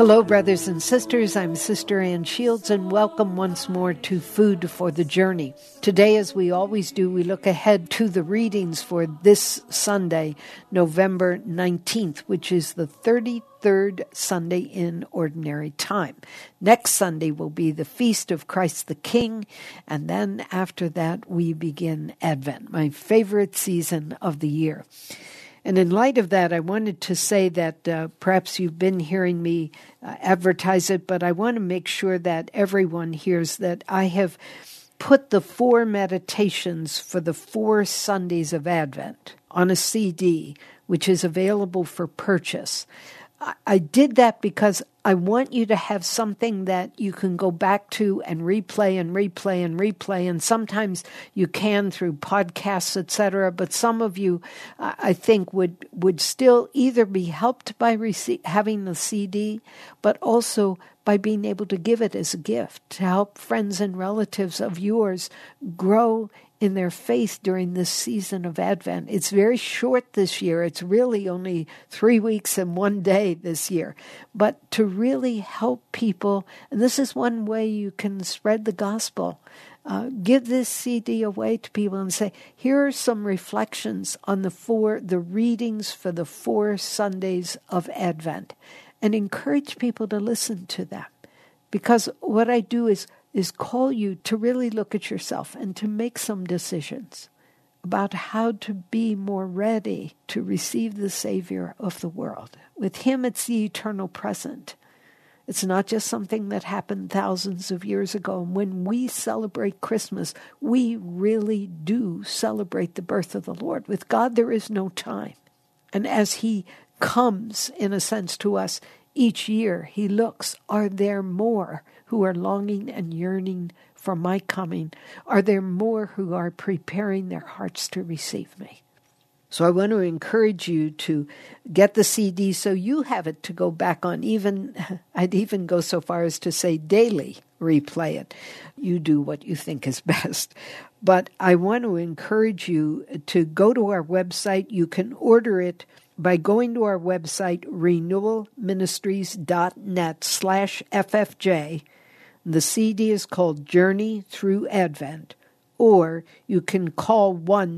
Hello, brothers and sisters. I'm Sister Ann Shields, and welcome once more to Food for the Journey. Today, as we always do, we look ahead to the readings for this Sunday, November 19th, which is the 33rd Sunday in Ordinary Time. Next Sunday will be the Feast of Christ the King, and then after that, we begin Advent, my favorite season of the year. And in light of that, I wanted to say that perhaps you've been hearing me advertise it, but I want to make sure that everyone hears that I have put the 4 meditations for the 4 Sundays of Advent on a CD, which is available for purchase. I did that because I want you to have something that you can go back to and replay and replay and replay. And sometimes you can through podcasts, etc. But some of you, I think, would still either be helped by having the CD, but also by being able to give it as a gift to help friends and relatives of yours grow in their faith during this season of Advent. It's very short this year. It's really only 3 weeks and 1 day this year. But to really help people, and this is one way you can spread the gospel, give this CD away to people and say, here are some reflections on the readings for the 4 Sundays of Advent, and encourage people to listen to them. Because what I do is call you to really look at yourself and to make some decisions about how to be more ready to receive the Savior of the world. With Him, it's the eternal present. It's not just something that happened thousands of years ago. And when we celebrate Christmas, we really do celebrate the birth of the Lord. With God, there is no time. And as He comes, in a sense, to us each year, He looks, are there more who are longing and yearning for my coming? Are there more who are preparing their hearts to receive me? So I want to encourage you to get the CD so you have it to go back on. I'd even go so far as to say daily replay it. You do what you think is best. But I want to encourage you to go to our website. You can order it by going to our website, renewalministries.net/FFJ. The CD is called Journey Through Advent, or you can call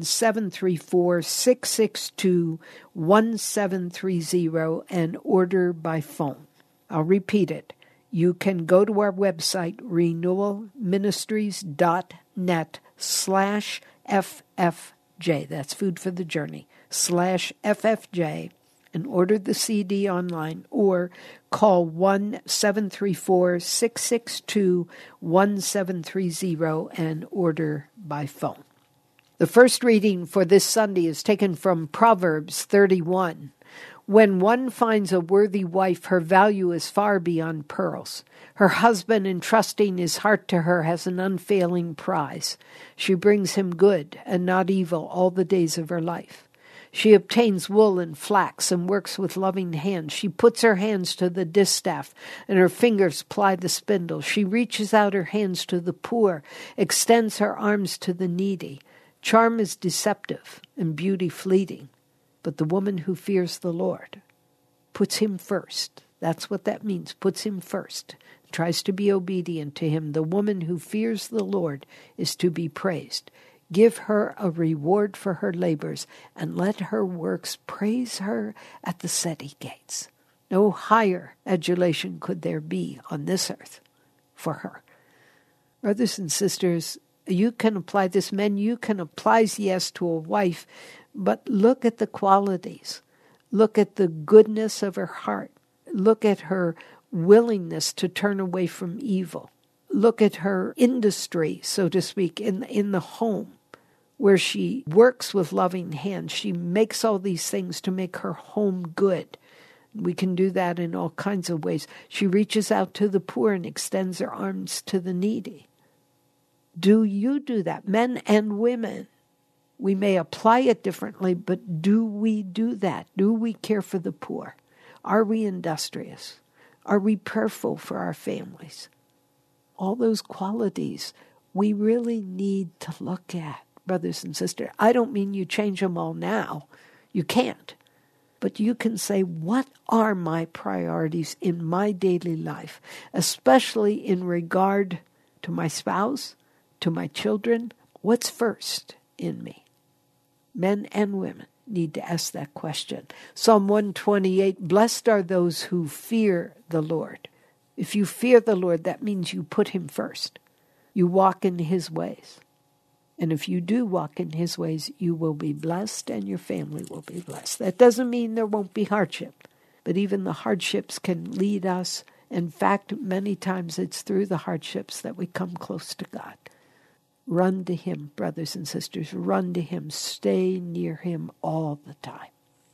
1-734-662-1730 and order by phone. I'll repeat it. You can go to our website, renewalministries.net/FFJ. That's Food for the Journey, /FFJ. And order the CD online, or call 1-734-662-1730 and order by phone. The first reading for this Sunday is taken from Proverbs 31. When one finds a worthy wife, her value is far beyond pearls. Her husband, entrusting his heart to her, has an unfailing prize. She brings him good and not evil all the days of her life. She obtains wool and flax and works with loving hands. She puts her hands to the distaff and her fingers ply the spindle. She reaches out her hands to the poor, extends her arms to the needy. Charm is deceptive and beauty fleeting, but the woman who fears the Lord puts Him first. That's what that means, puts Him first, tries to be obedient to Him. The woman who fears the Lord is to be praised. Give her a reward for her labors, and let her works praise her at the city gates. No higher adulation could there be on this earth for her. Brothers and sisters, you can apply this. Men, you can apply yes to a wife, but look at the qualities. Look at the goodness of her heart. Look at her willingness to turn away from evil. Look at her industry, so to speak, in the home, where she works with loving hands. She makes all these things to make her home good. We can do that in all kinds of ways. She reaches out to the poor and extends her arms to the needy. Do you do that? Men and women. We may apply it differently, but do we do that? Do we care for the poor? Are we industrious? Are we prayerful for our families? All those qualities we really need to look at, brothers and sisters. I don't mean you change them all now. You can't. but you can say, what are my priorities in my daily life, especially in regard to my spouse, to my children? What's first in me? Men and women need to ask that question. Psalm 128, blessed are those who fear the Lord. If you fear the Lord, that means you put him first. You walk in his ways. And if you do walk in his ways, you will be blessed and your family will be blessed. That doesn't mean there won't be hardship, but even the hardships can lead us. In fact, many times it's through the hardships that we come close to God. Run to him, brothers and sisters. Run to him. Stay near him all the time.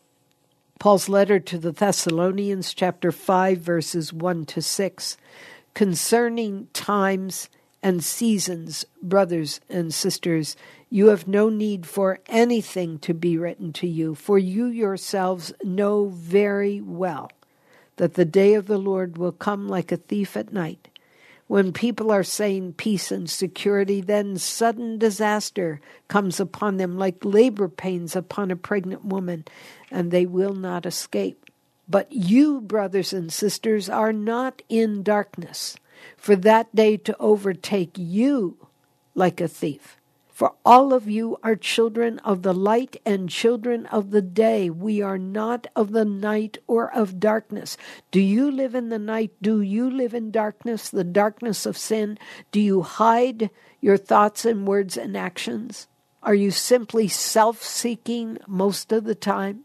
Paul's letter to the Thessalonians, chapter 5, verses 1 to 6. Concerning times and seasons, brothers and sisters, you have no need for anything to be written to you, for you yourselves know very well that the day of the Lord will come like a thief at night. When people are saying peace and security, then sudden disaster comes upon them like labor pains upon a pregnant woman, and they will not escape. But you, brothers and sisters, are not in darkness, for that day to overtake you like a thief. For all of you are children of the light and children of the day. We are not of the night or of darkness. Do you live in the night? Do you live in darkness, the darkness of sin? Do you hide your thoughts and words and actions? Are you simply self-seeking most of the time?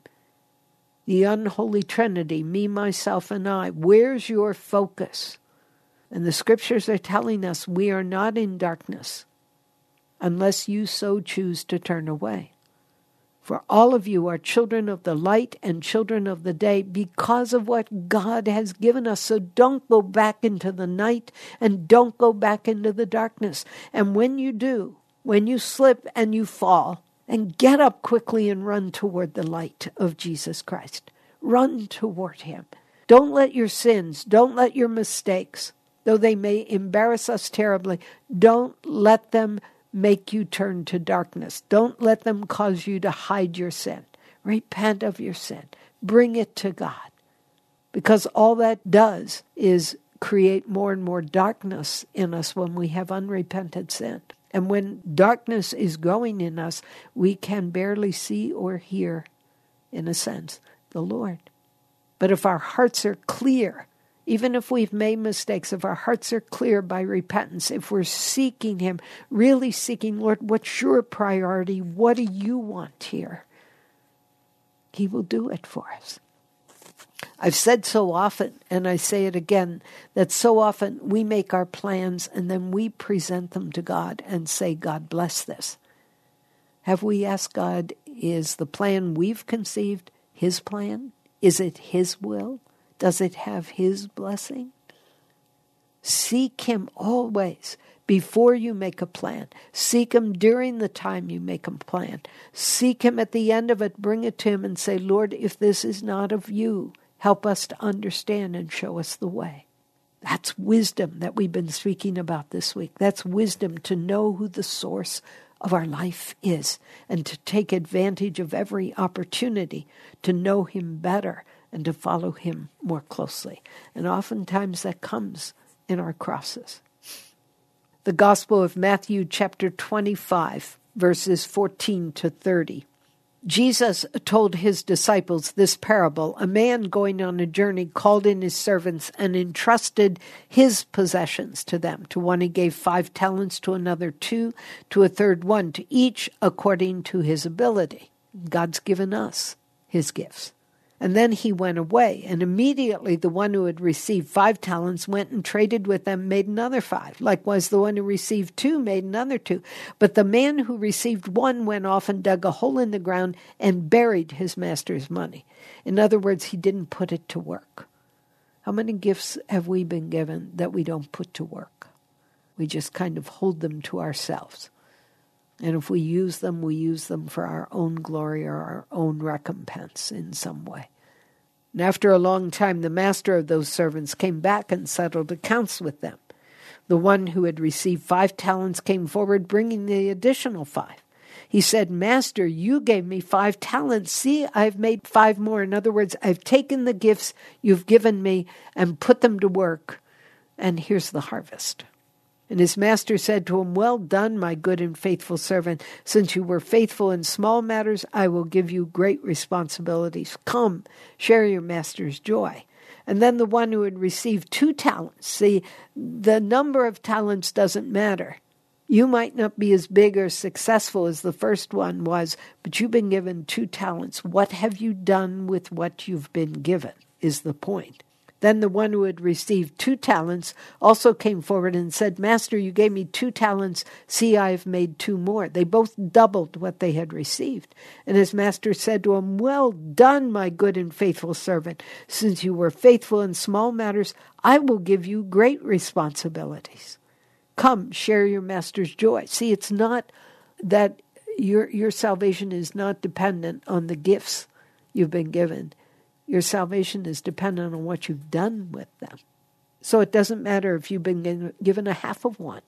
The unholy trinity, me, myself, and I. Where's your focus? And the scriptures are telling us we are not in darkness, unless you so choose to turn away. For all of you are children of the light and children of the day because of what God has given us. So don't go back into the night and don't go back into the darkness. And when you do, when you slip and you fall, and get up quickly and run toward the light of Jesus Christ. Run toward him. Don't let your sins, don't let your mistakes, though they may embarrass us terribly, don't let them make you turn to darkness. Don't let them cause you to hide your sin. Repent of your sin. Bring it to God. Because all that does is create more and more darkness in us when we have unrepented sin. And when darkness is growing in us, we can barely see or hear, in a sense, the Lord. But if our hearts are clear, even if we've made mistakes, if our hearts are clear by repentance, if we're seeking him, really seeking, Lord, what's your priority? What do you want here? He will do it for us. I've said so often, and I say it again, that so often we make our plans and then we present them to God and say, God, bless this. Have we asked God, is the plan we've conceived his plan? Is it his will? Does it have his blessing? Seek him always before you make a plan. Seek him during the time you make a plan. Seek him at the end of it. Bring it to him and say, Lord, if this is not of you, help us to understand and show us the way. That's wisdom that we've been speaking about this week. That's wisdom to know who the source of our life is and to take advantage of every opportunity to know him better and to follow him more closely. And oftentimes that comes in our crosses. The Gospel of Matthew, chapter 25, verses 14 to 30. Jesus told his disciples this parable. A man going on a journey called in his servants and entrusted his possessions to them. To one he gave 5 talents, to another 2, to a third 1, to each according to his ability. God's given us his gifts. And then he went away, and immediately the one who had received 5 talents went and traded with them, made another 5. Likewise, the one who received 2 made another 2. But the man who received 1 went off and dug a hole in the ground and buried his master's money. In other words, he didn't put it to work. How many gifts have we been given that we don't put to work? We just kind of hold them to ourselves. And if we use them for our own glory or our own recompense in some way. And after a long time, the master of those servants came back and settled accounts with them. The one who had received 5 talents came forward, bringing the additional 5. He said, Master, you gave me 5 talents. See, I've made 5 more. In other words, I've taken the gifts you've given me and put them to work. And here's the harvest. And his master said to him, Well done, my good and faithful servant. Since you were faithful in small matters, I will give you great responsibilities. Come, share your master's joy. And then the one who had received 2 talents. See, the number of talents doesn't matter. You might not be as big or successful as the first one was, but you've been given 2 talents. What have you done with what you've been given is the point. Then the one who had received 2 talents also came forward and said, Master, you gave me 2 talents. See, I have made 2 more. They both doubled what they had received. And his master said to him, Well done, my good and faithful servant. Since you were faithful in small matters, I will give you great responsibilities. Come, share your master's joy. See, it's not that your salvation is not dependent on the gifts you've been given. Your salvation is dependent on what you've done with them. So it doesn't matter if you've been given a half of one.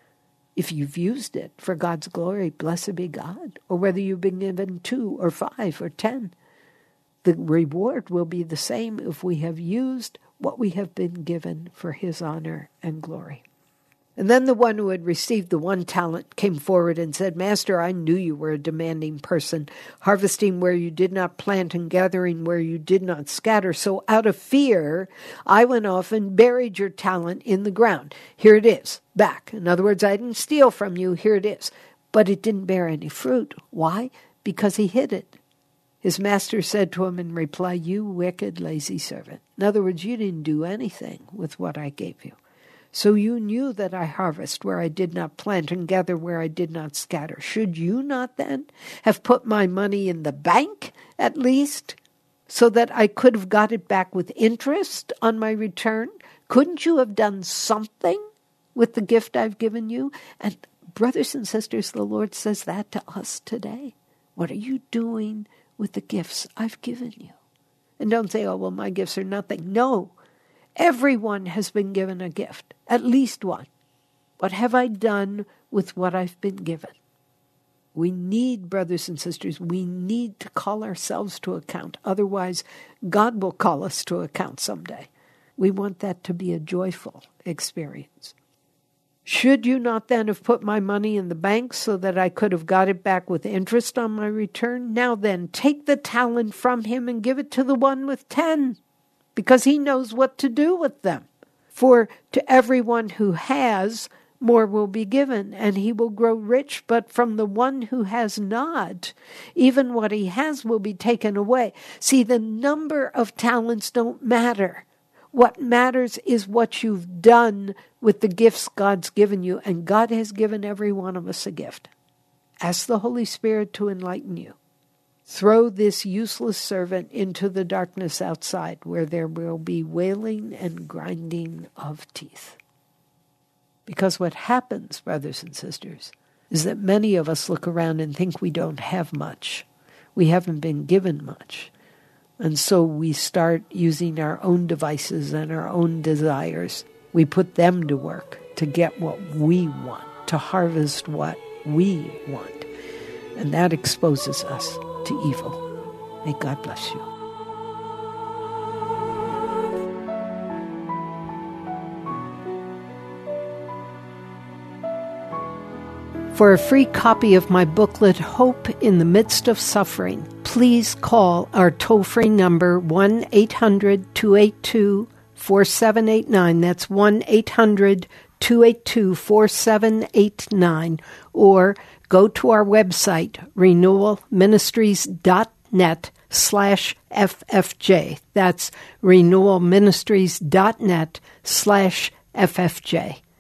If you've used it for God's glory, blessed be God. Or whether you've been given 2 or 5 or 10. The reward will be the same if we have used what we have been given for his honor and glory. And then the one who had received the 1 talent came forward and said, Master, I knew you were a demanding person, harvesting where you did not plant and gathering where you did not scatter. So out of fear, I went off and buried your talent in the ground. Here it is, back. In other words, I didn't steal from you. Here it is. But it didn't bear any fruit. Why? Because he hid it. His master said to him in reply, You wicked, lazy servant. In other words, you didn't do anything with what I gave you. So you knew that I harvest where I did not plant and gather where I did not scatter. Should you not then have put my money in the bank at least, so that I could have got it back with interest on my return? Couldn't you have done something with the gift I've given you? And brothers and sisters, the Lord says that to us today. What are you doing with the gifts I've given you? And don't say, oh, well, my gifts are nothing. No. Everyone has been given a gift, at least one. What have I done with what I've been given? We need, brothers and sisters, we need to call ourselves to account. Otherwise, God will call us to account someday. We want that to be a joyful experience. Should you not then have put my money in the bank so that I could have got it back with interest on my return? Now then, take the talent from him and give it to the one with 10. Because he knows what to do with them. For to everyone who has, more will be given, and he will grow rich. But from the one who has not, even what he has will be taken away. See, the number of talents don't matter. What matters is what you've done with the gifts God's given you, and God has given every one of us a gift. Ask the Holy Spirit to enlighten you. Throw this useless servant into the darkness outside, where there will be wailing and grinding of teeth. Because what happens, brothers and sisters, is that many of us look around and think we don't have much. We haven't been given much. And so we start using our own devices and our own desires. We put them to work to get what we want, to harvest what we want. And that exposes us to evil. May God bless you. For a free copy of my booklet, Hope in the Midst of Suffering, please call our toll-free number 1-800-282-4789. That's 1-800-282-4789. Or go to our website, renewalministries.net/FFJ. That's renewalministries.net/FFJ.